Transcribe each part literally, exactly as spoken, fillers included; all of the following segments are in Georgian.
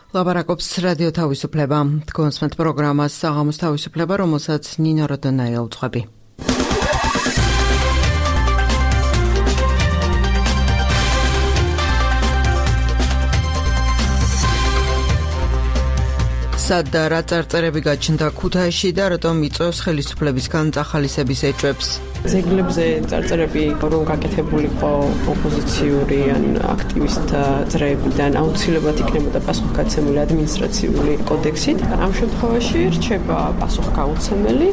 ლაპარაკობს რადიო თავისუფლება. Თქვენს პროგრამას საღამოს თავისუფლება, რომელსაც ნინო როდონაია უძღვები. სად და რა წარწერები გაჩნდა ქუთაისში და რატომ იწვევს ხელისუფლებისგან წახალისების ეჭვებს? ზეგლებზე წარწერები რომ გაკეთებულიყო ოპოზიციური ან აქტივისტთა წრეებიდან აუცილებლად იქნებოდა პასუხგაცემული ადმინისტრაციული კოდექსით. ამ შემთხვევაში რჩება პასუხგაუცემელი.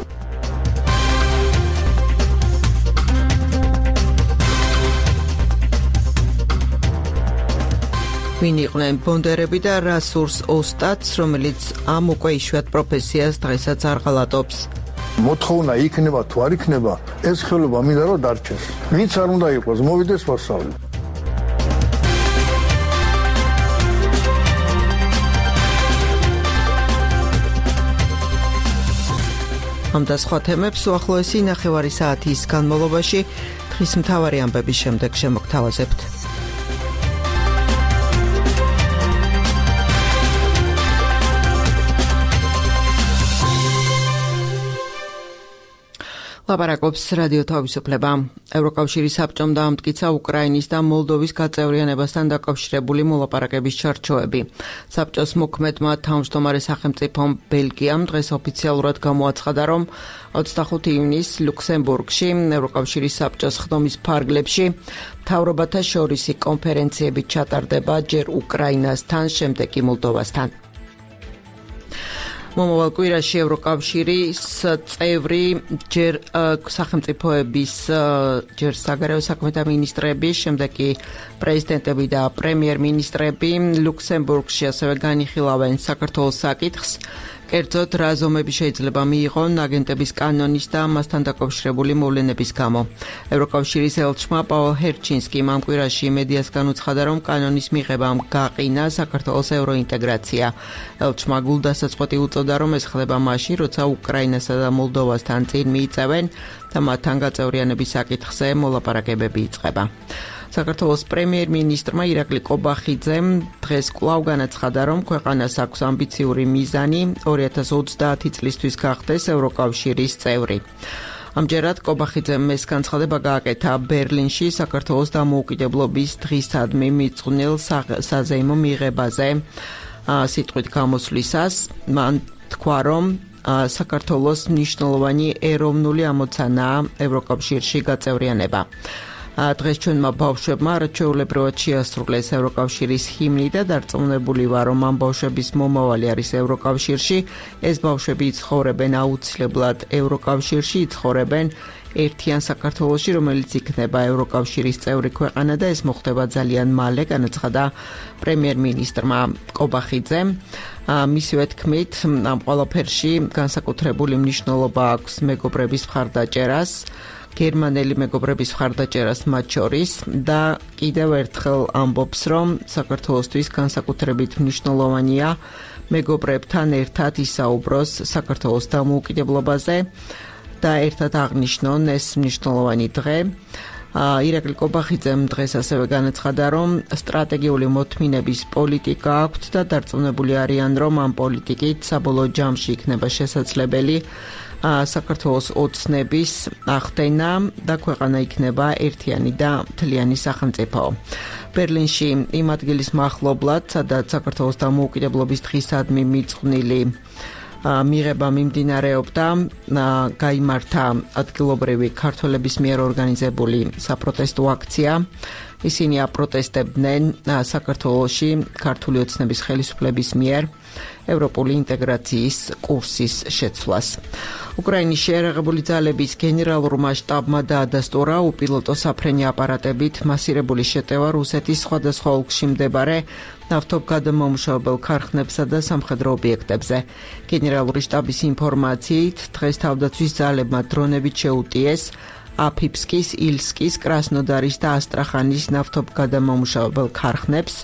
ვინ იყვნენ ბონდერები და რა სურს ოსტატს, რომელიც ამ უკვე იშვიათ პროფესიას დღესაც არ ღალატობს? მოთხოვნა იქნება თუ არ იქნება, ეს ხელობა მინდა რომ დარჩეს. ვინც არ უნდა იყოს, მოვიდეს ვასწავლე. ამ და სხვა თემებს უახლოესი ნახევარი საათის განმავლობაში დღის მთავარი ამბების შემდეგ შემოგთავაზებთ. ლაპარაკობს რადიო თავისუფლება. ევროკავშირის საბჭომ დაამტკიცა უკრაინის და მოლდოვის გაწევრიანებასთან დაკავშირებული მოლაპარაკების ჩარჩოები. საბჭოს მოქმედმა თავმჯდომარე სახელმწიფომ ბელგიამ დღეს ოფიციალურად გამოაცხადა, რომ ოცდახუთი ივნისს ლუქსემბურგში ევროკავშირის საბჭოს ხდომის ფარგლებში მთავრობათა შორისი კონფერენციები ჩატარდება ჯერ უკრაინასთან, შემდეგ კი მოლდოვასთან. მომავალ კვირაში ევროკავშირის წევრი ჯერ სახელმწიფოების ჯერ საგარეო საქმეთა მინისტრები, შემდეგ კი პრეზიდენტები და პრემიერ-მინისტრები ლუქსემბურგში ასევე განიხილავენ საქართველოს საკითხს. კერძოდ, რა ზომები შეიძლება მიიღონ აგენტების კანონის და მასთან დაკავშირებული მოვლენების გამო. ევროკავშირის ელჩმა პაოლ ჰერჩინსკიმ ამ კვირაში მედიასგან უცხადა, რომ კანონის მიღებამ გაყინა საქართველოს ევროინტეგრაცია. ელჩმა გულდასაწყვეტი უწოდა, რომ ეს ხდება მაშინ, როცა უკრაინასა და მოლდოვასთან წინ მიიწევენ და მათთან გაწევრიანების საკითხზე მოლაპარაკებები იწყება. საქართველოს პრემიერ-მინისტრმა ირაკლი ყობახიძემ დღეს კვლავ განაცხადა, რომ ქვეყანას აქვს ამბიციური მიზანი ორი ათას ოცდაათი წლისთვის გახდეს ევროკავშირის წევრი. ამჯერად ყობახიძემ ეს განცხადება გააკეთა ბერლინში საქართველოს დამოუკიდებლობის დღისადმი მიწყვნილ საზეიმო მიღებაზე სიტყვით გამოსვლისას. მან თქვა, რომ საქართველოს მნიშვნელოვანი ეროვნული ამოცანაა ევროკავშირში გაწევრიანება. დღეს ჩვენმა ბავშვებმა არაჩვეულებრივად შეასრულეს ევროკავშირის ჰიმნი და დარწმუნებული ვარ, რომ ამ ბავშვების მომავალი არის ევროკავშირში. ეს ბავშვები იცხოვრებენ აუცილებლად ევროკავშირში, იცხოვრებენ ერთიან საქართველოში, რომელიც იქნება ევროკავშირის წევრი ქვეყანა და ეს მოხდება ძალიან მალე, განაცხადა პრემიერ-მინისტრმა ყობახიძემ. მისივე თქმით, ამ ყველაფერში განსაკუთრებული მნიშვნელობა აქვს მეგობრების მხარდაჭერას, გერმანელი მეგობრების მხარდაჭერას მათ შორის და კიდევ ერთხელ ამბობს, რომ საქართველოსთვის განსაკუთრებით მნიშვნელოვანია მეგობრებთან ერთად ისაუბროს საქართველოს დამოუკიდებლობაზე და ერთად აღნიშნონ ეს მნიშვნელოვანი დღე. ირაკლი ყობახიძემ დღეს ასევე განაცხადა, რომ სტრატეგიული მოთმინების პოლიტიკა აქვთ და დარწმუნებული არიან, რომ ამ პოლიტიკით საბოლოო ჯამში იქნება შესაძლებელი საქართველოს ოცნების ახდენა და ქვეყანა იქნება ერთიანი და მთლიანი სახელმწიფო. ბერლინში იმ ადგილის მახლობლად, სადაც საქართველოს დამოუკიდებლობის დღისადმი მიწყვნილი მიღება მიმდინარეობდა, გაიმართა ადგილობრივი ქართველების მიერ ორგანიზებული საპროტესტო აქცია. ისინი აპროტესტებდნენ საქართველოში ქართული ოცნების ხელისუფლების მიერ ევროპული ინტეგრაციის კურსის შეცვლას. უკრაინის შეიარაღებული ძალების გენერალურმა შტაბმა დაადასტურა უპილოტო საფრენი აპარატებით მასირებული შეტევა რუსეთის სხვადასხვა ოლქში მდებარე ნავთობგადამამუშავებელ ქარხნებსა და სამხედრო ობიექტებზე. გენერალური შტაბის ინფორმაციით, დღეს თავდაცვის ძალებმა დრონებით შეუტიეს აფიფსკის, ილსკის, კრასნოდარის და ასტრახანის ნავთობგადამამუშავებელ ქარხნებს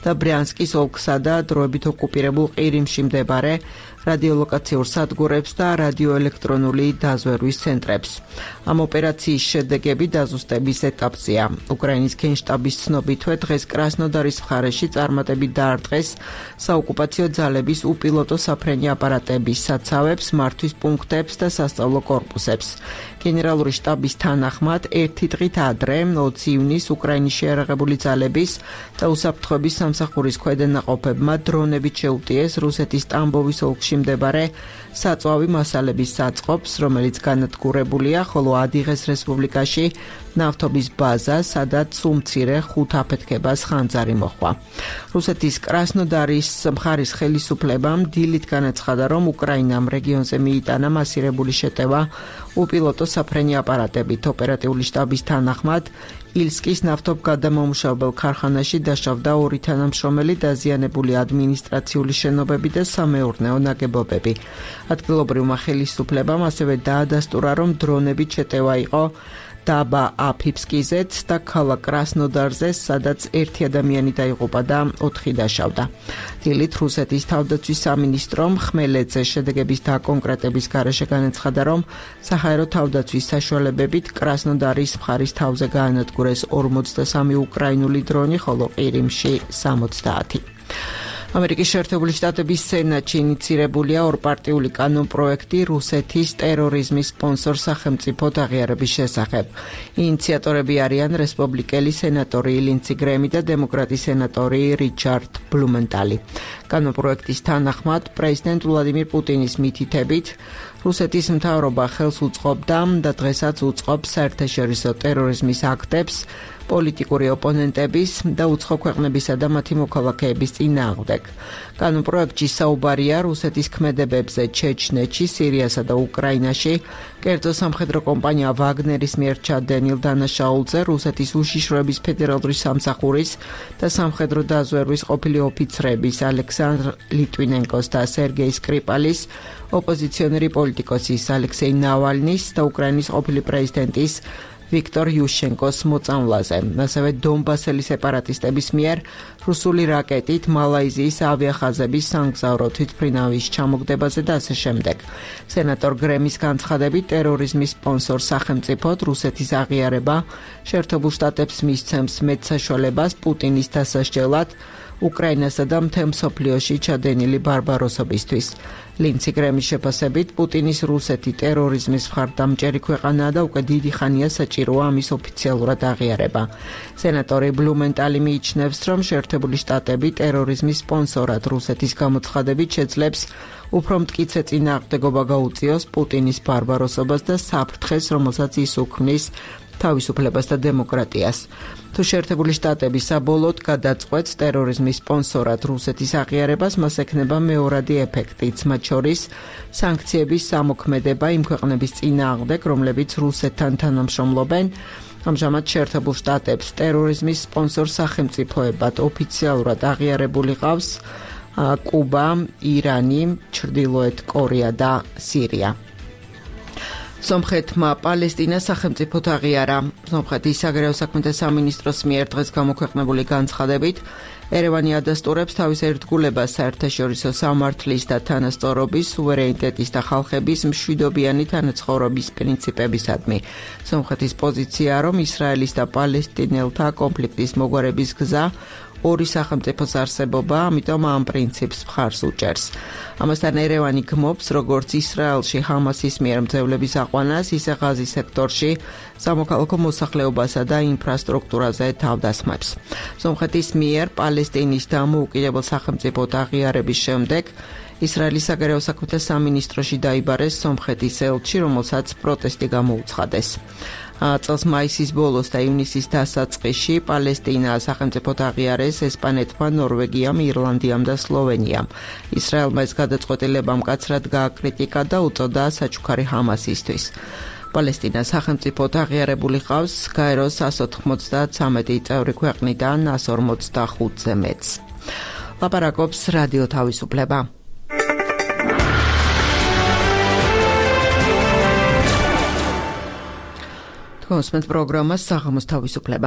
და ბრიანსკის ოლქსა და დროებით ოკუპირებულ ყირიმში მდებარე რადიოლოკაციურ სადგურებს და რადიოელექტრონული დაზვერვის ცენტრებს. ამ ოპერაციის შედეგები დაზუსტების ეტაპზეა. უკრაინის გენშტაბის ცნობითვე დღეს კრასნოდარის მხარეში წარმატებით დაარტყეს საოკუპაციო ძალების უპილოტო საფრენი აპარატების საცავებს, მართვის პუნქტებს და სასწავლო კორპუსებს. გენერალური შტაბის თანახმად ერთი დღით ადრე, ოცი ივნისს უკრაინის შეიარაღებული ძალების და უსაფრთხოების სამსახურის ქვედანაყოფებმა დრონებით შეუტიეს რუსეთის ტამბოვის ოლქში მდებარე საწვავი მასალების საწყობს, რომელიც განადგურებულია, ხოლო ადიღეს რესპუბლიკაში ნავთობის ბაზა, სადაც უმცირე ხუთ აფეთქებას ხანძარი მოჰყვა. რუსეთის კრასნოდარის მხარის ხელისუფლებამ დილით განაცხადა, რომ უკრაინამ რეგიონზე მიიტანა მასირებული შეტევა უპილოტო საფრენი აპარატებით. ოპერატიული შტაბის თანახმად ილსკის ნავთობგადამამუშავებელ ქარხანაში დაშავდა ორი თანამშრომელი, დაზიანებული ადმინისტრაციული შენობები და სამეურნეო ნაგებობები. ადგილობრივმა ხელისუფლებამ ასევე დაადასტურა, რომ დრონებით შეტევა იყო დაბა აფიფსკიზეც და ქალაქ კრასნოდარზე, სადაც ერთი ადამიანი დაიღუპა და ოთხი დაშავდა. დილით რუსეთის თავდაცვის სამინისტრომ ხმელეთზე შედეგების დაკონკრეტების გარეშე განაცხადა, რომ საჰაერო თავდაცვის საშუალებებით კრასნოდარის მხარის თავზე გაანადგურეს ორმოცდასამი უკრაინული დრონი, ხოლო ყირიმში სამოცდაათი. ამერიკის შეერთებული შტატების სენატში ინიცირებულია ორპარტიული კანონპროექტი რუსეთის ტერორიზმის სპონსორ სახელმწიფოდ აღიარების შესახებ. ინიციატორები არიან რესპუბლიკელი სენატორი ლინცი გრემი და დემოკრატი სენატორი რიჩარდ ბლუმენტალი. კანონპროექტის თანახმად პრეზიდენტ ვლადიმირ პუტინის მითითებით რუსეთის მთავრობა ხელს უწყობდა და დღესაც უწყობს საერთაშორისო ტერორიზმის აქტებს პოლიტიკური ოპონენტების და უცხო ქვეყნებისა და მათი მოქალაქეების წინააღმდეგ. კანონპროექტში საუბარია რუსეთის ქმედებებზე ჩეჩნეთში, სირიასა და უკრაინაში, კერძო სამხედრო კომპანია ვაგნერის მიერ ჩადენილ დანაშაულზე, რუსეთის უშიშროების ფედერალური სამსახურის და სამხედრო დაზვერვის ყოფილი ოფიცრების ალექსანდრ ლიტვინენკოს და სერგეი სკრიპალის, ოპოზიციონერი პოლიტიკოსის ალექსეი ნავალნის და უკრაინის ყოფილი პრეზიდენტის ვიქტორ იუშენკოს მოწამვლაზე. ასევე დონბასელი სეპარატისტების მიერ რუსული რაკეტით მალაიზიის ავიახაზების სამგზავრო თვითმფრინავის ჩამოგდებაზე და ასე შემდეგ. სენატორ გრემის განცხადებით ტერორიზმის სპონსორ სახელმწიფოდ რუსეთის აღიარება შეერთებულ შტატებს მისცემს მეტ საშუალებას პუტინის დასასჯელად უკრაინასა და მთელ მსოფლიოში ჩადენილი ბარბაროსობისთვის. ლინცი გრემის შეფასებით პუტინის რუსეთი ტერორიზმის მხარდამჭერი ქვეყანაა და უკვე დიდი ხანია საჭიროა ამის ოფიციალურად აღიარება. სენატორი ბლუმენტალი მიიჩნევს, რომ შეერთებული შტატები ტერორიზმის სპონსორად რუსეთის გამოცხადებით შეძლებს უფრო მტკიცე წინააღმდეგობა გაუწიოს პუტინის ბარბაროსობას და საფრთხეს, რომელსაც ის უქმნის თავისუფლებას და დემოკრატიას. თუ შეერთებული შტატები საბოლოოდ გადაწყვეტს ტერორიზმის სპონსორად რუსეთის აღიარებას, მას ექნება მეორადი ეფექტიც, მათ შორის სანქციების სამოქმედება იმ ქვეყნების წინააღმდეგ, რომლებიც რუსეთთან თანამშრომლობენ. ამჟამად შეერთებულ შტატებს ტერორიზმის სპონსორ სახელმწიფოებად ოფიციალურად აღიარებული ყავს კუბა, ირანი, ჩრდილოეთ კორეა და სირია. სომხეთმა პალესტინას სახელმწიფოდ აღიარა. სომხეთის საგარეო საქმეთა სამინისტროს მიერ დღეს გამოქვეყნებული განცხადებით ერევანი ადასტურებს თავის ერთგულებას საერთაშორისო სამართლის და თანასწორობის, სუვერენიტეტის და ხალხების მშვიდობიანი თანაცხოვრების პრინციპებისადმი. სომხეთის პოზიციაა, რომ ისრაელის და პალესტინელთა კონფლიქტის მოგვარების გზა ორი სახელმწიფოს არსებობა, ამიტომ ამ პრინციპს მხარს უჭერს. ამასთან ერევანი გმობს, როგორც ისრაელში ჰამასის მიერ მძევლების აყვანას, ისე ღაზის სექტორში სამოქალაქო მოსახლეობასა და ინფრასტრუქტურაზე თავდასხმებს. სომხეთის მიერ პალესტინის დამოუკიდებელ სახელმწიფოდ აღიარების შემდეგ ისრაელის საგარეო საქმეთა სამინისტროში დაიბარეს სომხეთის ელჩი, რომელსაც პროტესტი გამოუცხადეს. წელს მაისის ბოლოს და ივნისის დასაწყისში პალესტინა სახელმწიფოდ აღიარეს ესპანეთმა, ნორვეგიამ, ირლანდიამ და სლოვენიამ. ისრაელმა ეს გადაწყვეტილება მკაცრად გააკრიტიკა და უწოდა საჩუქარი ჰამასისთვის. პალესტინა სახელმწიფოდ აღიარებული ყავს გაეროს εκατს ოთხმოცდათრამეტი წევრი ქვეყნიდან εκατს ორმოცდახუთზე მეტს. ლაპარაკობს რადიო თავისუფლება. კონსმენთ პროგრამას საღამოს თავისუფლება.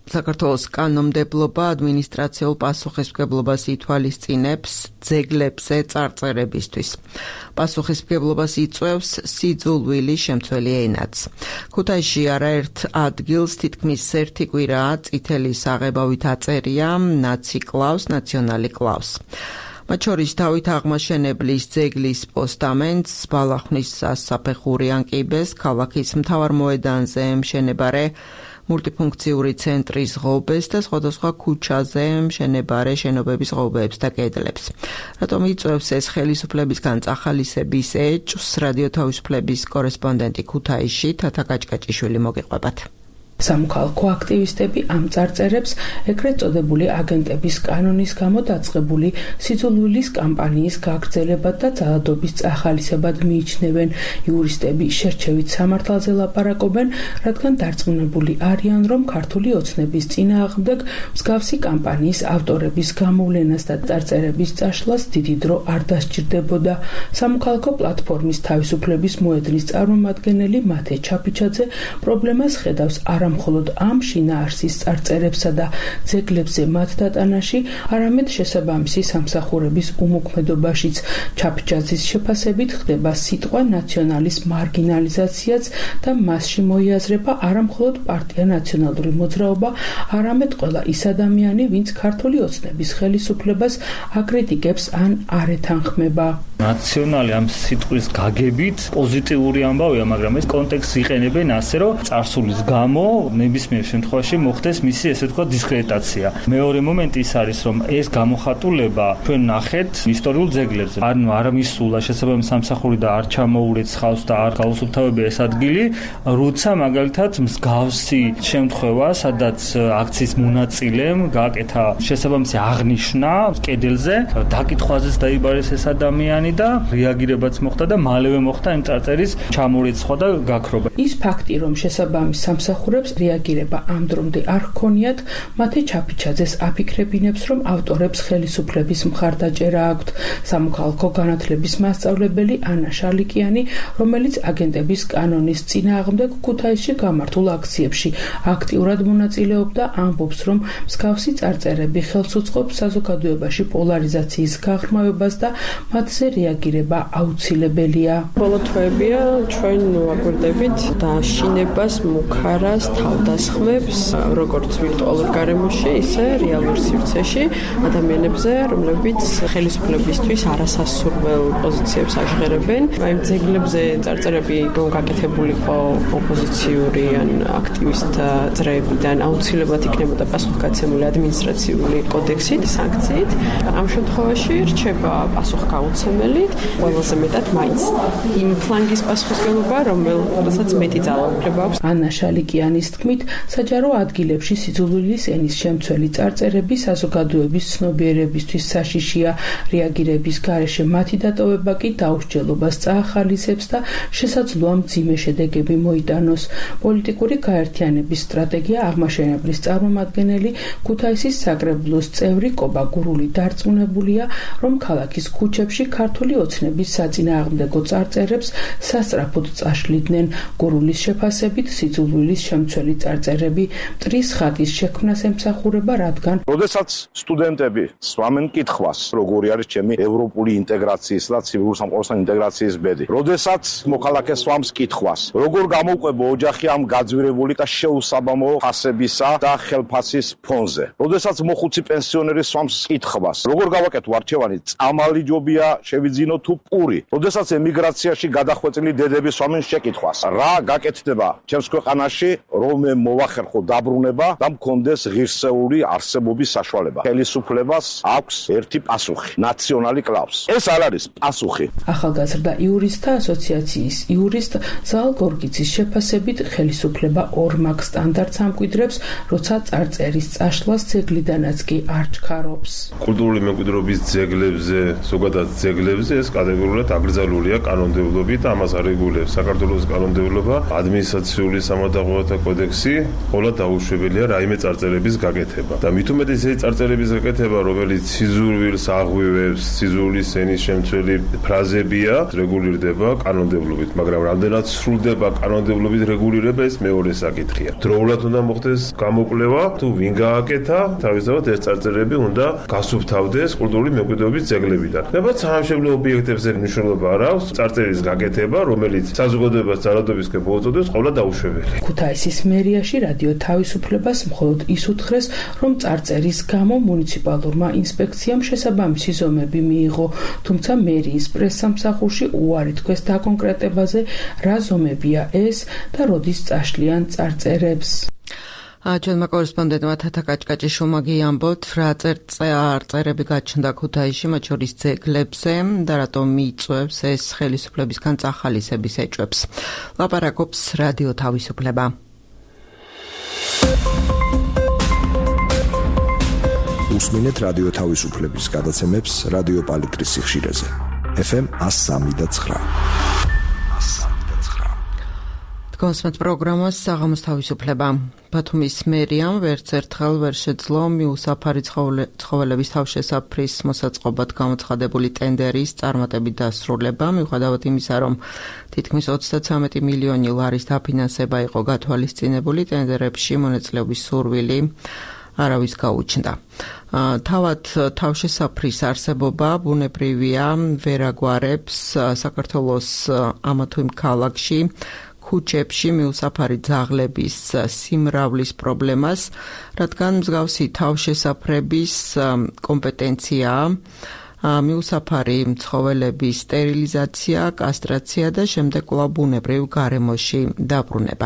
საქართველოს კანონმდებლობა ადმინისტრაციულ პასუხისმგებლობას ითვალისწინებს ძეგლებზე წარწერებისთვის. პასუხისმგებლობას იწვევს სიძულვილი შემცველი ენაც. ქუთაისში არაერთ ადგილს თითქმის ერთი კვირაა წითელი საღებავით აწერია ნაცი კლავს, ნაციონალი კლავს. მათ შორის დავით აღმაშენებლის ძეგლის პოსტამენტს, ბალახნის სასაფეხური ანკიბეს, ქალაქის მთავარ მოედანზე მშენებარე მულტიფუნქციური ცენტრის ღობეს და სხვადასხვა ქუჩაზე მშენებარე შენობების ღობეებს და კედლებს. რატომ იწვევს ეს ხელისუფლებისგან წახალისების ეჭვს, რადიო თავისუფლების კორესპონდენტი ქუთაისში თათა გაჭკაჭიშვილი მოგიყვებათ. სამოქალაქო აქტივისტები ამ წარწერებს ეგრეთ წოდებული აგენტების კანონის გამო დაწყებული სიძულვილის კამპანიის გაგრძელებად და ძალადობის წახალისებად მიიჩნევენ. იურისტები შერჩევით სამართალზე ლაპარაკობენ, რადგან დარწმუნებული არიან, რომ ქართული ოცნების წინააღმდეგ მსგავსი კამპანიის ავტორების გამოვლენას და წარწერების წაშლას დიდი დრო არ დასჭირდებოდა. სამოქალაქო პლატფორმის თავისუფლების მოედნის წარმომადგენელი მათე ჩაფიჩაძე პრობლემას ხედავს არა მხოლოდ ამ შინაარსის წარწერებსა და ძეგლებზე მათ დატანაში, არამედ შესაბამისი სამსახურების უმოქმედობაშიც. ჩაფიჩაძის შეფასებით ხდება სიტყვა ნაციონალის მარგინალიზაციაც და მასში მოიაზრება არა მხოლოდ პარტია ნაციონალური მოძრაობა, არამედ ყველა ის ადამიანი, ვინც ქართული ოცნების ხელისუფლებას აკრიტიკებს ან არ ეთანხმება. ნაციონალი ამ სიტყვის გაგებით პოზიტიური ამბავია, მაგრამ ეს კონტექსტს იყენებენ ასე, რომ წარსულის გამო ნებისმიერ შემთხვევაში მოხდეს მისი ესე თქვა დისკრედიტაცია. მეორე მომენტი ის არის, რომ ეს გამოხატულება ჩვენ ნახეთ ისტორიულ ძეგლებზე. ანუ არ მისულა შესაბამისი სამსახური და არ ჩამოურეცხავს და არ გაუსუფთავებია ეს ადგილი, როცა მაგალითად მსგავსი შემთხვევა, სადაც აქციის მონაწილემ გააკეთა შესაბამისი აღნიშვნა კედელზე, დაკითხვაზეც დაიბარეს ეს ადამიანი და რეაგირებაც მოხდა და მალევე მოხდა იმ წარწერის ჩამორიცხვა და გაქრობა. ის ფაქტი, რომ შესაბამის სამსახურებს რეაგირება ამ დრომდე არ ჰქონიათ, მათე ჩაფიჩაძეს აფიქრებინებს, რომ ავტორებს ხელისუფლების მხარდაჭერა აქვთ. სამოქალაქო განათლების მასწავლებელი ანა შალიკიანი, რომელიც აგენტების კანონის წინააღმდეგ ქუთაისში გამართულ აქციებში აქტიურად მონაწილეობდა, ამბობს, რომ მსგავსი წარწერები ხელს უწყობს საზოგადოებაში პოლარიზაციის გაღრმავებას და მათზე რეაგირება აუცილებელია. ბოლო თვეებია ჩვენ ვაკვირდებით დაშინებას, მუქარას, თავდასხმებს, როგორც ვირტუალურ გარემოში, ისე რეალურ სივრცეში ადამიანებზე, რომლებიც ხელისუფლებისთვის არასასურველ პოზიციებს აჟღერებენ. აი ძეგლებზე წარწერები გაკეთებულიყო ოპოზიციური ან აქტივისტ ძრეებიდან აუცილებლად იქნებოდა პასუხგაცემული ადმინისტრაციული კოდექსით, სანქციით. ამ შემთხვევაში რჩება პასუხგაუცემელი, ყველაზე მეტად მაინც იმ ფლანგის პასუხისმგებლობა, რომელსაც მეტი ძალაუფლება აქვს. ანა შალიკიანის თქმით, საჯარო ადგილებში სიძულვილის ენის შემცველი წარწერები საზოგადოების ცნობიერებისთვის საშიშია. რეაგირების გარეშე მათი დატოვება კი დაუსჯელობას წაახალისებს და შესაძლოა მძიმე შედეგები მოიტანოს. პოლიტიკური გაერთიანების სტრატეგია აღმაშენებლის წარმომადგენელი ქუთაისის საკრებულოს წევრი კობა გურული დარწმუნებულია, რომ ქალაქის ქუჩებში ქართული ოცნების საწინააღმდეგო წარწერებს სასწრაფოდ წაშლიდნენ. გურულის შეფასებით სიძულვილის შემცველი წარწერები მტრის ხატის შექმნას ემსახურება, რადგან როდესაც სტუდენტები სვამენ კითხვას, როგორი არის ჩემი ევროპული ინტეგრაციის და ცივილურ სამყაროსთან ინტეგრაციის ბედი. როდესაც მოქალაქე სვამს კითხვას, როგორ გამოყვება ოჯახი ამ გაძვირებული და შეუსაბამო ფასებისა და ხელფასის ფონზე. როდესაც მოხუცი პენსიონერი სვამს კითხვას, როგორ გავაკეთო არჩევანი, წამალი ჯობია, შევიძინო თუ პური. როდესაც ემიგრაციაში გადახვეწილი დედები სვამენ შეკითხვას, რა გაკეთდება ჩემს ქვეყანაში, რომ მე მოვახერხო დაბრუნება და მქონდეს ღირსეული არსებობის საშუალება. ხელისუფლებას აქვს ერთი პასუხი, ნაციონალი კლავს. ეს არ არის პასუხი. ახალგაზრდა იურისტთა ასოციაციის იურისტ ზალ გორგიცის შეფასებით ხელისუფლება ორ მაგ სტანდარტს ამკვიდრებს, როცა წარწერის წაშლას ძეგლიდანაც კი არ ჩქარობს. კულტურული მემკვიდრეობის ძეგლებზე, ზოგადად ძეგლებზე ადგილებზე ეს კატეგორიულად აკრძალულია კანონმდებლობით და ამას არეგულირებს საქართველოს კანონმდებლობა, ადმინისტრაციული სამართლებრივთა კოდექსი, ყოველად დაუშვებელია რაიმე წარწერების გაკეთება. და მით უმეტეს ეს წარწერების გაკეთება, რომელიც სიზურვილს აღვივებს, სიზურვილის ენის შემცველი ფრაზებია, რეგულირდება კანონმდებლობით, მაგრამ რამდენად სრულდება კანონმდებლობით რეგულირება, ეს მეორე საკითხია. დროულად უნდა მოხდეს გამოკვლევა, თუ ვინ გააკეთა, თავისთავად ეს წარწერები უნდა გასუფთავდეს კულტურული მემკვიდრეობის ძეგლებიდან. ნებად სამშობლო ობიექტებზე მნიშვნელობა არ აქვს წარწერის გაკეთება, რომელიც საზოგადოებას ძალადობისკენ მოუწოდებს, ყოველად დაუშვებელია. ქუთაისის მერიაში რადიო თავისუფლებას მხოლოდ ის უთხრეს, რომ წარწერის გამო მუნიციპალურმა ინსპექციამ შესაბამისი ზომები მიიღო, თუმცა მერიის პრესსამსახურში უარი თქვეს დაკონკრეტებაზე, რა ზომებია ეს და როდის წაშლიან წარწერებს. ჩვენმა კორესპონდენტმა თათა კაჭკაჭიშვილმა ამბობთ, რა წარწერები გაჩნდა ქუთაისში, მათ შორის ძეგლებზე და რატომ მიიწვევს ეს ხელისუფლებისგან წახალისების ეჭვებს. ლაპარაკობს რადიო თავისუფლება. უსმინეთ რადიო თავისუფლების გადაცემებს რადიო პალიტრის სიხშირეზე. ეფ ემ one oh three point nine. კონსმეთ პროგრამას საღამოს თავისუფლება. ბათუმის მერიამ ვერც ერთხელ ვერ შეძლო მიუსაფარი ცხოველების თავშესაფრის მოსაწყობად გამოცხადებული ტენდერის წარმატებით დასრულება, მიუხედავად იმისა, რომ თითქმის ოცდათვრამეტი მილიონი ლარის დაფინანსება იყო გათვალისწინებული, ტენდერებში მონაწილეობის სურვილი არავის გაუჩნდა. თავად თავშესაფრის არსებობა ბუნებრივია, ვერ აგვარებს საქართველოს ამა თუ იმ ქალაქში ქუჩებში მიუსაფარი ძაღლების სიმრავლის პრობლემას, რადგან მსგავსი თავშესაფრების კომპეტენციაა მიუსაფარი ცხოველების სტერილიზაცია, კასტრაცია და შემდეგ კვლავ ბუნებრივ გარემოში დაბრუნება.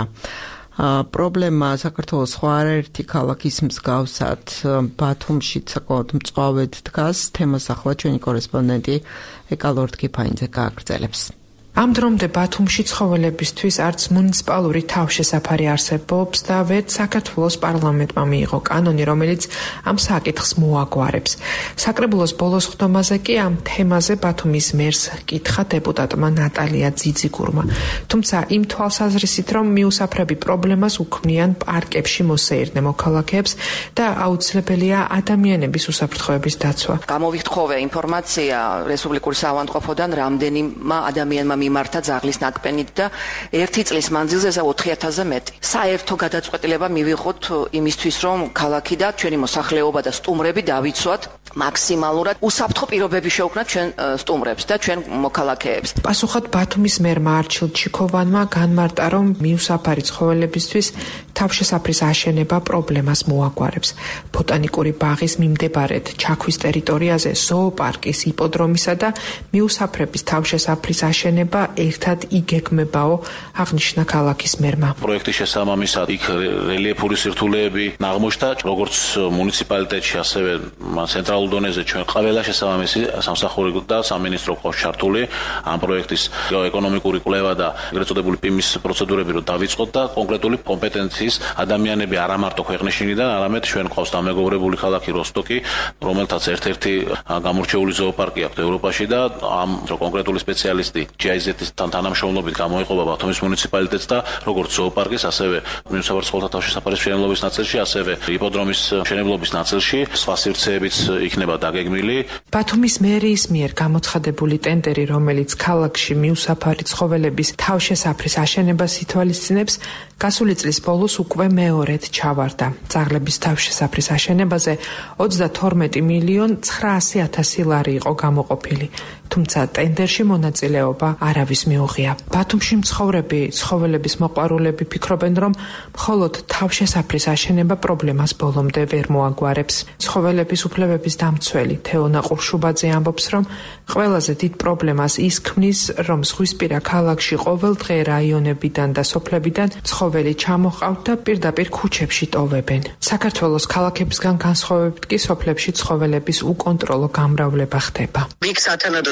პრობლემა საქართველოს სხვა არაერთი ქალაქის მსგავსად ბათუმშიც საკმაოდ მწვავედ დგას. თემას ახლა ჩვენი კორესპონდენტი ეკალორდ კიფაინძე გააგრძელებს. ამ დრომდე ბათუმში ცხოველებისთვის არც მუნიციპალური თავშესაფარი არსებობს და ვერც საქართველოს პარლამენტმა მიიღო კანონი, რომელიც ამ საკითხს მოაგვარებს. საკრებულოს ბოლოს ხდომაზე კი ამ თემაზე ბათუმის მერს კითხა დეპუტატმა ნატალია ძიძიგურმა. თუმცა იმ თვალსაზრისით, რომ მიუსაფრები პრობლემას უქმნიან პარკებში მოსეირნე მოქალაქეებს და აუცილებელია ადამიანების უსაფრთხოების დაცვა. გამოვიხთხოვე ინფორმაცია რესპუბლიკური საავადმყოფოდან, რამდენიმა ადამიანმა მიმართა ძაღლის ნაკბენით და ერთი წლის მანძილზე ოთხი ათასზე მეტი. საერთო გადაწყვეტილება მივიღოთ იმისთვის, რომ ქალაქი და ჩვენი მოსახლეობა და სტუმრები დავიცვათ მაქსიმალურად უსაფრთხო პირობები შევქმნათ ჩვენ სტუმრებს და ჩვენ მოქალაქეებს. პასუხად ბათუმის მერმა არჩილ ჩიქოვანმა განმარტა, რომ მიუსაფარი ცხოველებისთვის თავშესაფრის აშენება პრობლემას მოაგვარებს. ბოტანიკური ბაღის მიმდებარედ ჩაქვის ტერიტორიაზე ზოოპარკის, იპოდრომისა და მიუსაფრების თავშესაფრის აშენება ერთად იგეგმებაო, აღნიშნა ქალაქის მერმა. პროექტის შესაბამისად იქ რელიეფური სირთულეები აღმოჩნდა, როგორც მუნიციპალიტეტში, ასევე ცენტრალურ დონეზე ჩვენ ყველა შესაბამისი სამსახური და სამინისტრო ყავს ჩართული ამ პროექტის ეკონომიკური კვლევა და ეგრეთ წოდებული პიმის პროცედურები რო დავიწყოთ და კონკრეტული კომპეტენციის ადამიანები არა მარტო ქვეყნის შინიდან, არამედ ჩვენ ყავს დამეგობრებული ქალაქი როსტოკი, რომელთაც ერთ-ერთი გამორჩეული ზოოპარკი აქვს ევროპაში და ამ კონკრეტული სპეციალისტი ჯი აი ზეტის თანამშრომლობით გამოიყოფა ბათუმის მუნიციპალიტეტს და როგორც ზოოპარკის, ასევე მიუსაფარ ცხოველთა თავშესაფრის მშენებლობის ნაწილში, ასევე იპოდრომის მშენებლობის ნაწილში სხვა სივრცეებიც იქნება დაგეგმილი. ბათუმის მერიის მიერ გამოცხადებული ტენდერი, რომელიც ქალაქში მიუსაფარი ცხოველების თავშესაფრის აშენებას ითვალისწინებს, გასული წლის ბოლოს უკვე მეორედ ჩავარდა. ძაღლების თავშესაფრის აშენებაზე ოცდათორმეტი მილიონ ცხრაასი ათასი ლარი იყო გამოყოფილი. თუმცა ტენდერში მონაწილეობა არავის მიუღია. ბათუმში მცხოვრები ცხოველების მოყვარულები ფიქრობენ, რომ მხოლოდ თავშესაფრის აშენება პრობლემას ბოლომდე ვერ მოაგვარებს. ცხოველების უფლებების დამცველი თეონა ყურშუბაძე ამბობს, რომ ყველაზე დიდ პრობლემას ის ქმნის, რომ ზღვისპირა ქალაქში ყოველდღე რაიონებიდან და სოფლებიდან ცხოველი ჩამოყავთ და პირდაპირ ქუჩებში ტოვებენ. საქართველოს ქალაქებისგან განსხვავებით კი სოფლებში ცხოველების უკონტროლო გამრავლება ხდება. იქ სათანადო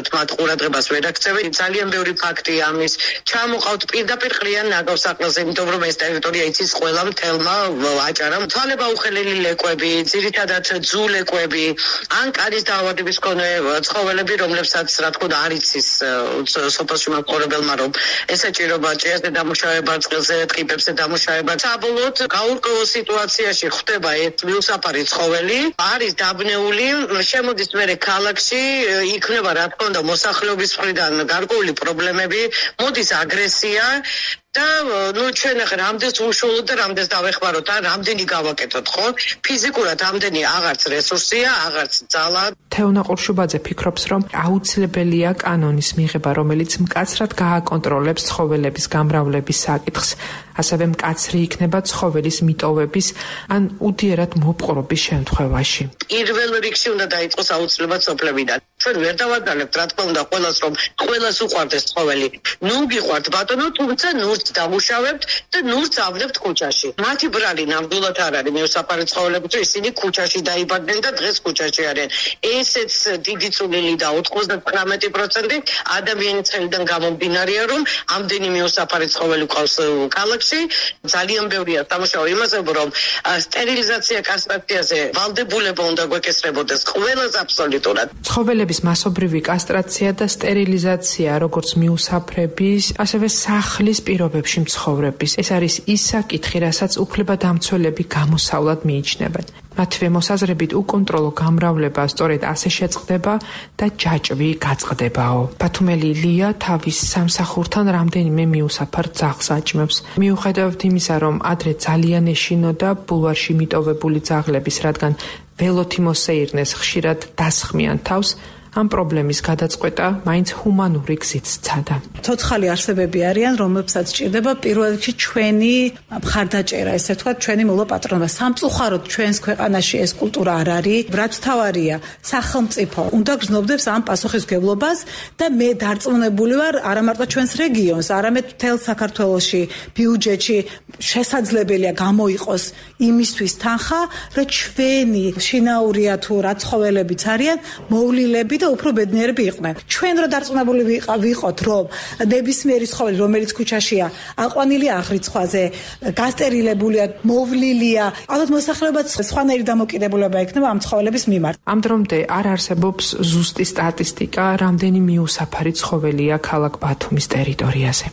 ნამდვილად მათ ყურადღებას ვერ აქცევენ. ძალიან ბევრი ფაქტია ამის. ჩამოყავთ პირდაპირ ყრიან ნაგავსაყრელზე, იმიტომ რომ ეს ტერიტორია იცის ყველა მთელმა აჭარამ. თვალება უხელელი ლეკვები, ძირითადად ძულეკვები, ან კარის დაავადების მქონე ცხოველები, რომლებსაც რა თქმა უნდა არ იცის სოფელში მაცხოვრებელმა, რომ ესაჭიროება ჭიაზე დამუშავება, წყალზე, ტყიპებზე დამუშავება. საბოლოოდ გაურკვეველ სიტუაციაში ხდება ეს მიუსაფარი ცხოველი, არის დაბნეული, შემოდის მერე ქალაქში, იქნება რა თქმა უნდა მოსახლეობის მხრიდან გარკვეული პრობლემები, მოდის აგრესია და ნუ ჩვენ ახლა რამდენს უშუალოდ და რამდენს დავეხმაროთ ან რამდენი გავაკეთოთ, ხო? ფიზიკურად რამდენი აღარც რესურსია, აღარც ძალა. თეონა ყურშუბაძე ფიქრობს, რომ აუცილებელია კანონის მიღება, რომელიც მკაცრად გააკონტროლებს ცხოველების გამრავლების საკითხს, ასევე მკაცრი იქნება ცხოველის მიტოვების ან უდიერად მოპყრობის შემთხვევაში. პირველ რიგში უნდა დაიწყოს აუცილებლად სოფლებიდან. ჩვენ ვერ დავადალებთ, რა თქმა უნდა, ყველას რომ ყველას უყვარდეს ცხოველი. ნუ გიყვართ ბატონო, თუმცა ნურს დამუშავებთ და ნურს ავნებთ ქუჩაში. მათი ბრალი ნამდვილად არ არის მიუსაფარი ცხოველები, თუ ისინი ქუჩაში დაიბადნენ და დღეს ქუჩაში არიან. ესეც დიდი წვლილი და ოცდათხმეტი პროცენტი ადამიანის ხელიდან გამომდინარეა, რომ ამდენი მიუსაფარი ცხოველი ყავს ქალაქში. ძალიან ბევრია სამუშაო იმაზე, რომ სტერილიზაცია კასტრაციაზე ვალდებულება უნდა გვეკისრებოდეს ყველას აბსოლუტურად. ცხოველების მასობრივი კასტრაცია და სტერილიზაცია, როგორც მიუსაფრების, ასევე სახლის პირობებში მცხოვრების. ეს არის ის საკითხი, რასაც უფლებადამცველები გამოსავლად მიიჩნევენ. მათივე მოსაზრებით უკონტროლო გამრავლება სწორედ ასე შეწყდება და ჯაჭვი გაწყდებაო. ბათუმელი ლია თავის სამსახურთან რამდენიმე მიუსაფარ ძაღლს აჭმევს. მიუხედავად იმისა, რომ ადრე ძალიან ეშინოდა ბულვარში მიტოვებული ძაღლების, რადგან ველოთი მოსეირნეს ხშირად დასხმიან თავს, ამ პრობლემის გადაწყვეტა მაინც ჰუმანური გზით სცადა. ცოცხალი არსებები არიან, რომლებსაც სჭირდება პირველ რიგში ჩვენი მხარდაჭერა, ესე ვთქვათ, ჩვენი მოლაპატრონობა. სამწუხაროდ ჩვენს ქვეყანაში ეს კულტურა არ არის. რაც თავარია, სახელმწიფო უნდა გრძნობდეს ამ პასუხისმგებლობას და მე დარწმუნებული ვარ, არა მარტო ჩვენს რეგიონს, არამედ მთელ საქართველოში ბიუჯეტში შესაძლებელია გამოიყოს იმისთვის თანხა, რომ ჩვენი შინაურია თუ რა ცხოველებიც არიან, მოვლილები და უფრო ბედნიერები იყვნენ. ჩვენ რო დარწმუნებული ვიყოთ, რომ ნებისმიერი ცხოველი, რომელიც ქუჩაშია, აყვანილია აღრიცხვაზე, გასტერილებულია, მოვლილია, ალბათ მოსახლეობაც სხვანაირი დამოკიდებულება ექნება ამ ცხოველების მიმართ. ამ დრომდე არ არსებობს ზუსტი სტატისტიკა, რამდენი მიუსაფარი ცხოველია ქალაქ ბათუმის ტერიტორიაზე.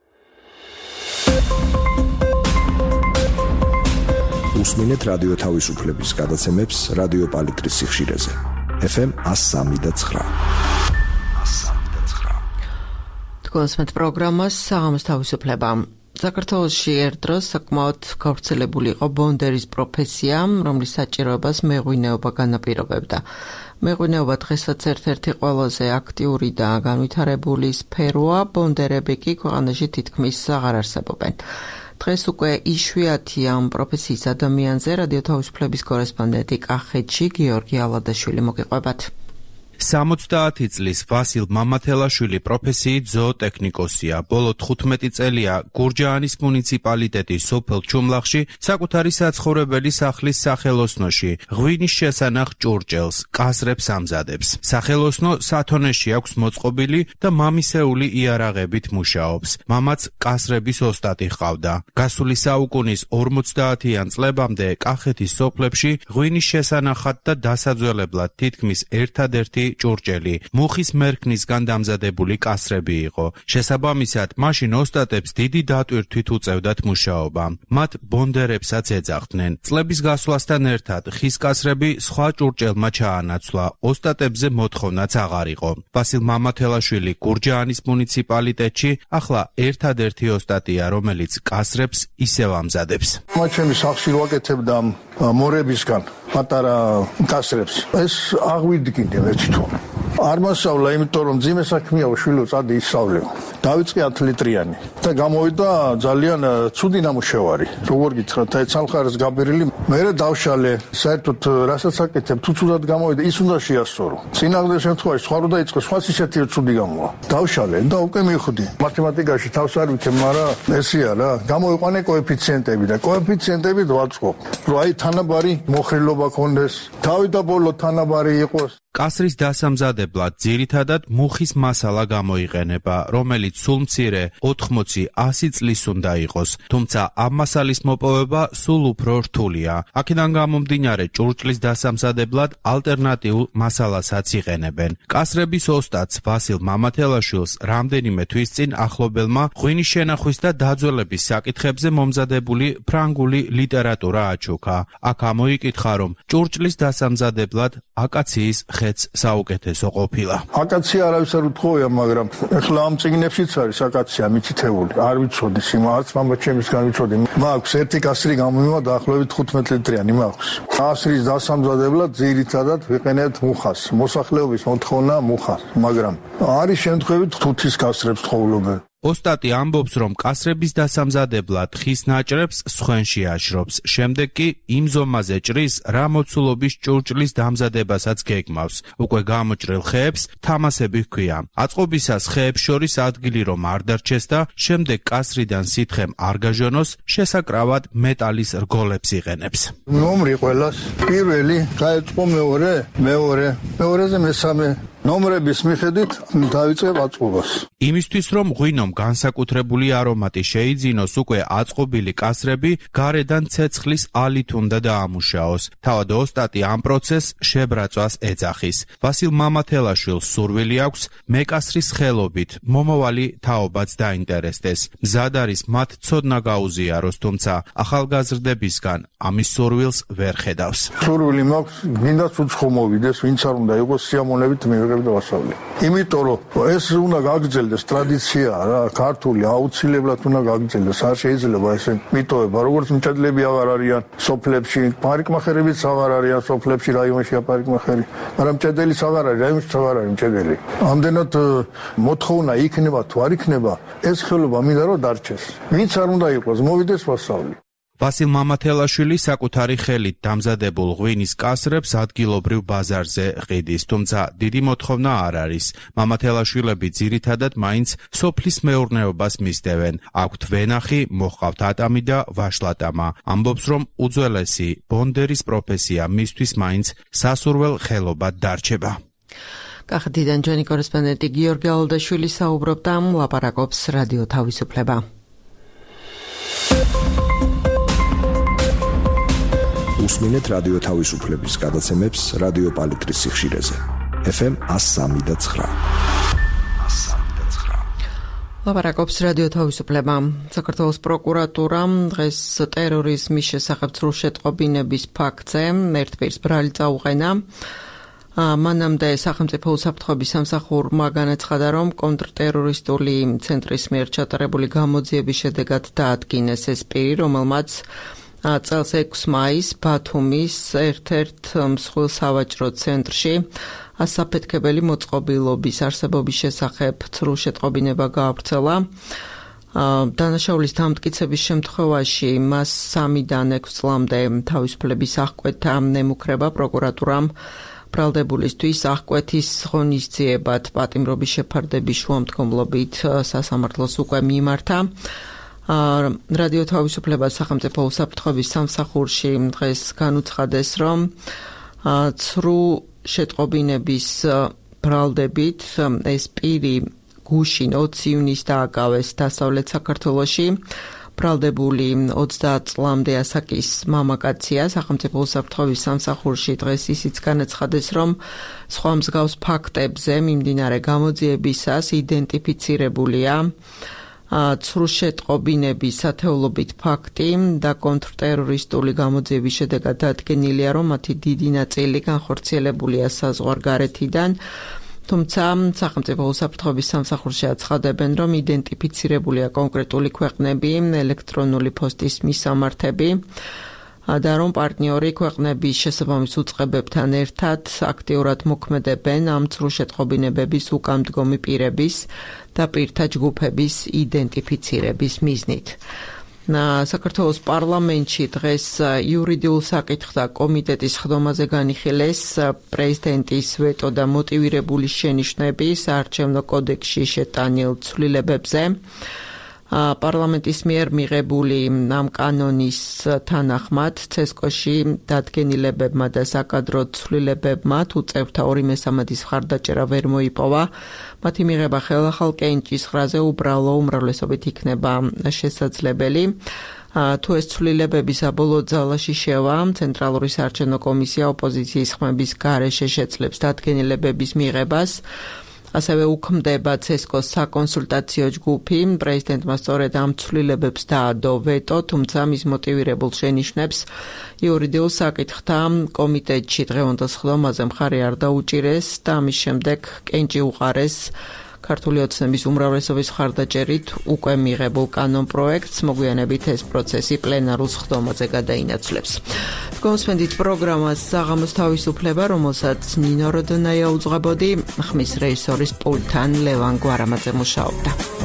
უსმინეთ რადიო თავისუფლების გადაცემებს რადიო პალიტრის სიხშირეზე. ეფ ემ one oh three point nine. თქვენს პროგრამას საღამოს თავისუფლება. საქართველოში ერთ დროს საკმაოდ გავრცელებული იყო ბონდერის პროფესია, რომლის საჭიროებას მეღვინეობა განაპირობებდა. მეღვინეობა დღესაც ერთ-ერთი ყველაზე აქტიური და განვითარებული სფეროა, ბონდერები კი ქვეყანაში თითქმის აღარ არსებობენ. დღეს უკვე იშვიათია ამ პროფესიის ადამიანზე რადიო თავისუფლების კორესპონდენტი კახეთში გიორგი ალადაშვილი მოგიყვებათ. სამოცდაათი წლის ვასილ მამათელაშვილი პროფესიით ზოოტექნიკოსია. ბოლო თხუთმეტი წელია გურჯაანის მუნიციპალიტეტის სოფელ ჩუმლახში საკუთარი საცხოვრებელი სახლის სახელოსნოში ღვინის შესანახ ჭურჭელს, კაზრებს ამზადებს. სახელოსნო სათონეში აქვს მოწყობილი და მამისეული იარაღებით მუშაობს. მამაც კაზრების ოსტატი ჰყავდა. გასული საუკუნის ორმოცდაათიან წლებამდე კახეთის სოფლებში ღვინის შესანახად და დასაძველებლად თითქმის ერთადერთი ჭურჭელი მუხის მერქნისგან დამზადებული კასრები იყო. შესაბამისად, მაშინ ოსტატებს დიდი დატვირთვით უწევდათ მუშაობა. მათ ბონდერებსაც ეძახდნენ. წლების გასვლასთან ერთად ხის კასრები სხვა ჭურჭელმა ჩაანაცვლა. ოსტატებზე მოთხოვნაც აღარ იყო. ვასილ მამათელაშვილი გურჯაანის მუნიციპალიტეტში ახლა ერთადერთი ოსტატია, რომელიც კასრებს ისევ ამზადებს. მათ ჩემი სახლში ვაკეთებდა მორებისგან პატარა კასრებს. ეს აღვიდგინე ერთი თუ არ მასავლა, იმიტომ რომ ძიმე საქმეა შვილო წადი ისავლე. დავიწყე ათი ლიტრიანი და გამოვიდა ძალიან ცუდი ნამუშევარი. როგორ გითხრათ, აი სამხარეს გაბერილი, მე დავშალე, საერთოდ რასაც აკეთებ, თუ ცუდად გამოვიდა, ის უნდა შეასწორო. წინააღმდეგ შემთხვევაში სხვა რო დაიწყე, სხვაც ისეთი ცუდი გამოვა. დავშალე და უკვე მივხვდი. მათემატიკაში თავს არ ვიქებ, მაგრამ ესეა რა, გამოიყვანე კოეფიციენტები და კოეფიციენტები დავაწყო. რომ აი თანაბარი მოხრილობა ქონდეს, თავი და ბოლო თანაბარი იყოს. კასრის დასამზადებლად ძირითადად მუხის მასალა გამოიყენება, რომელიც სულ მცირე ოთხმოცი ასი წლის უნდა იყოს, თუმცა ამ მასალის მოპოვება სულ უფრო რთულია. აქედან გამომდინარე, ჭურჭლის დასამზადებლად ალტერნატიულ მასალასაც იყენებენ. კასრების ოსტატს ვასილ მამათელაშვილს რამდენიმე თვის წინ ახლობელმა ღვინის შენახვის და დაძველების საკითხებზე მომზადებული ფრანგული ლიტერატურა აჩუქა. აქ ამოიკითხა, რომ ჭურჭლის დასამზადებლად აკაციის ხეც საუკეთესო ყოფილა. აკაცია არავის არ უთხოვია, მაგრამ ეხლა ამ წიგნებშიც არის აკაცია მითითებული. არ ვიცოდი, სიმართლე არც მამაჩემისგან ვიცოდი. მაქვს ერთი კასრი გამომივა დაახლოებით თხუთმეტ ლიტრიანი მაქვს. კასრის დასამზადებლად ძირითადად ვიყენებთ მუხას. მოსახლეობის მოთხოვნა მუხა, მაგრამ არის შემთხვევით თუთის კასრებს თხოვლობენ. ოსტატი ამბობს, რომ კასრების დასამზადებლად ხის ნაჭრებს სხვენში აშრობს. შემდეგ კი იმ ზომაზე ჭრის, რა მოცულობის ჭურჭლის დამზადებასაც გეგმავს. უკვე გამოჭრილ ხეებს თამასები ჰქვია. აწყობისას ხეებს შორის ადგილი რომ არ დარჩეს და შემდეგ კასრიდან სითხემ არ გაჟონოს, შესაკრავად მეტალის რგოლებს იყენებს. ნომრი ყველას პირველი გაეწყო მეორე, მეორე, მეორეზე მესამე ნომრების მიხედვით დავიწყებ აწყობას. იმისთვის რომ ღვინომ განსაკუთრებული არომატი შეიძინოს, უკვე აწყობილი კასრები გარედან ცეცხლის ალით უნდა დაამუშაოს. თავად ოსტატი ამ პროცესს შებრაწვას ეძახის. ვასილ მამათელაშვილს სურვილი აქვს მეკასრის ხელობით მომავალი თაობაც დაინტერესდეს. მზად არის მათ ცოდნა გაუზიაროს, თუმცა ახალგაზრდებისგან ამის სურვილს ვერ ხედავს. სურვილი მაქვს, გინდაც უცხო მოვიდეს, ვინც არ უნდა იყოს სიამოვნებით მივიღებ და ვასწავლე. იმიტომ რომ ეს უნდა გაგრძელდეს ტრადიციაა რა, ქართული აუცილებლად უნდა გაგრძელდეს. არ შეიძლება ესე მიტოვება, როგორც მჭედლები აღარ არიან სოფლებში, პარიკმახერებიც აღარ არიან სოფლებში, რაიონშია პარიკმახერი, მაგრამ მჭედელიც აღარ არის, რაიონშიც აღარ არის მჭედელი. ამდენად მოთხოვნა იქნება თუ არ იქნება, ეს ხელობა მინდა რომ დარჩეს. ვინც არ უნდა იყოს, მოვიდეს ვასწავლე. ვასილ მამათელაშვილი საკუთარი ხელით დამზადებულ ღვინის კასრებს ადგილობრივ ბაზარზე ყიდის, თუმცა დიდი მოთხოვნა არ არის. მამათელაშვილები ძირითადად მაინც სოფლის მეურნეობას მისდევენ. აქვთ ვენახი, მოჰყავთ ატამი და ვაშლატამა. ამბობს, რომ უძველესი ბონდერის პროფესია მისთვის მაინც სასურველ ხელობად დარჩება. კახეთიდან ჩვენი კორესპონდენტი გიორგი ალდაშვილი საუბრობდა, ლაპარაკობს რადიო თავისუფლება. უსმინეთ რადიო თავისუფლების გადაცემებს რადიო პალიტრის სიხშირეზე. ეფ ემ one oh three და nine. ლაპარაკობს რადიო თავისუფლება. საქართველოს პროკურატურამ დღეს ტერორიზმის შესახებ სრულშეტყობინების ფაქტზე ერთპირს ბრალი წაუყენა. მანამდე სახელმწიფო უსაფრთხოების სამსახურმა განაცხადა, რომ კონტრტერორისტული ცენტრის მიერ ჩატარებული გამოძიების შედეგად დაადგინეს ეს პირი, რომელმაც წელს ექვსი მაისს ბათუმის ერთ-ერთ მსხვილ სავაჭრო ცენტრში ასაფეთქებელი მოწყობილობის არსებობის შესახებ სრულშეტყობინება გაავრცელა. დანაშაულის დამტკიცების შემთხვევაში მას სამიდან ექვსი წლამდე თავისუფლების აღკვეთა ნემუქრება პროკურატურამ ბრალდებულისთვის აღკვეთის ღონისძიებად პატიმრობის შეფარდების შუამდგომლობით სასამართლოს უკვე მიმართა. რადიო თავისუფლებას სახელმწიფო უსაფრთხოების სამსახურში დღეს განუცხადეს, რომ ცრუ შეტყობინების ბრალდებით ეს პირი გუშინ ოცი ივნისს დააკავეს დასავლეთ საქართველოში. ბრალდებული ოცდაათ წლამდე ასაკის მამაკაცია. სახელმწიფო უსაფრთხოების სამსახურში დღეს ისიც განაცხადეს, რომ სხვა მსგავს ფაქტებზე მიმდინარე გამოძიებისას იდენტიფიცირებულია ცრუ შეტყობინების ათეულობით ფაქტი და კონტრტერორისტული გამოძიების შედეგად დადგენილია, რომ მათი დიდი ნაწილი განხორციელებულია საზღვარგარეთიდან. თუმცა სახელმწიფო უსაფრთხოების სამსახურში აცხადებენ, რომ იდენტიფიცირებულია კონკრეტული ქვეყნები, ელექტრონული პოსტის მისამართები და რომ პარტნიორი ქვეყნების შესაბამის უწყებებთან ერთად აქტიურად მოქმედებენ ამ ცრუ შეტყობინებების უკანდგომი პირების და პირთა ჯგუფების იდენტიფიცირების მიზნით. საქართველოს პარლამენტში დღეს იურიდიულ საკითხთა კომიტეტის ხდომაზე განიხილეს პრეზიდენტის ვეტო და მოტივირებული შენიშვნები საარჩევნო კოდექსში შეტანილ ცვლილებებზე. პარლამენტის მიერ მიღებული ამ კანონის თანახმად ცესკოში დადგენილებებმა და საკადრო ცვლილებებმა თუ წევრთა ორი მესამედის მხარდაჭერა ვერ მოიპოვა, მათი მიღება ხელახალ კენჭის ხრაზე უბრალო უმრავლესობით იქნება შესაძლებელი. თუ ეს ცვლილებები საბოლოო ძალაში შევა, ცენტრალური საარჩევნო კომისია ოპოზიციის ხმების გარეშე შეძლებს დადგენილებების მიღებას. ასევე უქმდება ცესკოს საკონსულტაციო ჯგუფი, პრეზიდენტმა სწორედ ამ ცვლილებებს დაადო ვეტო, თუმცა მის მოტივირებულ შენიშვნებს იურიდიულ საკითხთა კომიტეტში დღევანდელ სხდომაზე მხარი არ დაუჭირეს და ამის შემდეგ კენჭი უყარეს ქართული ოცნების უმრავლესობის მხარდაჭერით უკვე მიღებულ კანონპროექტს. მოგვიანებით ეს პროცესი პლენარულ სხდომაზე გადაინაცვლებს. გონსვენდით პროგრამას საღამოს თავისუფლება, რომელსაც ნინო როდონაია უძღვებოდი, ხმის რეჟისორის პულტთან ლევან გვარამაძე მუშაობდა.